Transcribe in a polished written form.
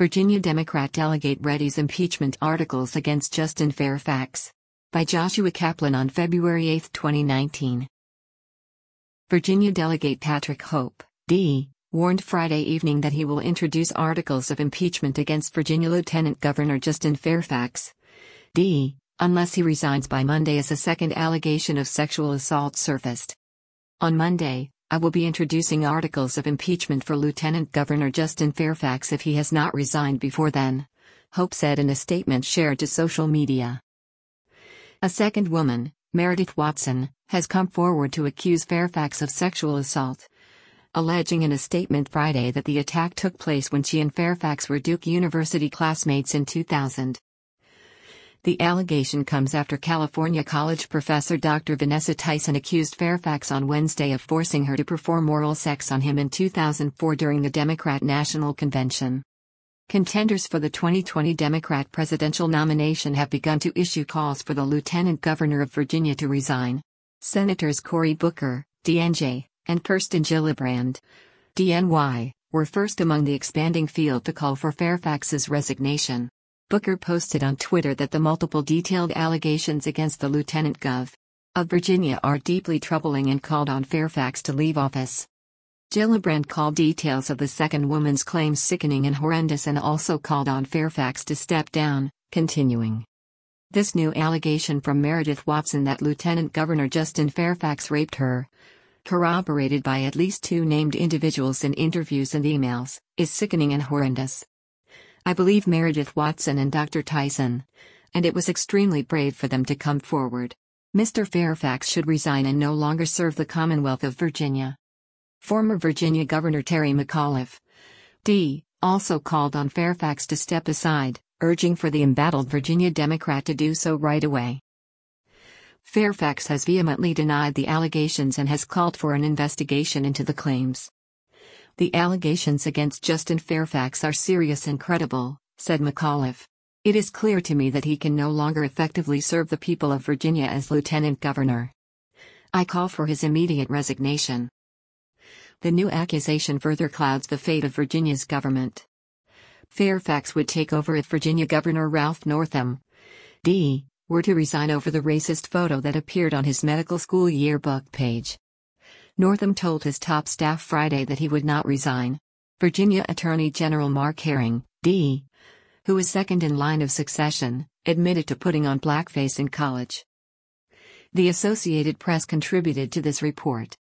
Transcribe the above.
Virginia Democrat delegate readies impeachment articles against Justin Fairfax. By Joshua Kaplan on February 8, 2019. Virginia Delegate Patrick Hope, D., warned Friday evening that he will introduce articles of impeachment against Virginia Lieutenant Governor Justin Fairfax, D., unless he resigns by Monday as a second allegation of sexual assault surfaced. On Monday, I will be introducing articles of impeachment for Lieutenant Governor Justin Fairfax if he has not resigned before then, Hope said in a statement shared to social media. A second woman, Meredith Watson, has come forward to accuse Fairfax of sexual assault, alleging in a statement Friday that the attack took place when she and Fairfax were Duke University classmates in 2000. The allegation comes after California College professor Dr. Vanessa Tyson accused Fairfax on Wednesday of forcing her to perform oral sex on him in 2004 during the Democrat National Convention. Contenders for the 2020 Democrat presidential nomination have begun to issue calls for the Lieutenant Governor of Virginia to resign. Senators Cory Booker, DNJ, and Kirsten Gillibrand, DNY, were first among the expanding field to call for Fairfax's resignation. Booker posted on Twitter that the multiple detailed allegations against the Lieutenant Gov. of Virginia are deeply troubling and called on Fairfax to leave office. Gillibrand called details of the second woman's claims sickening and horrendous and also called on Fairfax to step down, continuing. This new allegation from Meredith Watson that Lieutenant Governor Justin Fairfax raped her, corroborated by at least two named individuals in interviews and emails, is sickening and horrendous. I believe Meredith Watson and Dr. Tyson, and it was extremely brave for them to come forward. Mr. Fairfax should resign and no longer serve the Commonwealth of Virginia. Former Virginia Governor Terry McAuliffe, D., also called on Fairfax to step aside, urging for the embattled Virginia Democrat to do so right away. Fairfax has vehemently denied the allegations and has called for an investigation into the claims. The allegations against Justin Fairfax are serious and credible, said McAuliffe. It is clear to me that he can no longer effectively serve the people of Virginia as Lieutenant Governor. I call for his immediate resignation. The new accusation further clouds the fate of Virginia's government. Fairfax would take over if Virginia Governor Ralph Northam, D., were to resign over the racist photo that appeared on his medical school yearbook page. Northam told his top staff Friday that he would not resign. Virginia Attorney General Mark Herring, D., who is second in line of succession, admitted to putting on blackface in college. The Associated Press contributed to this report.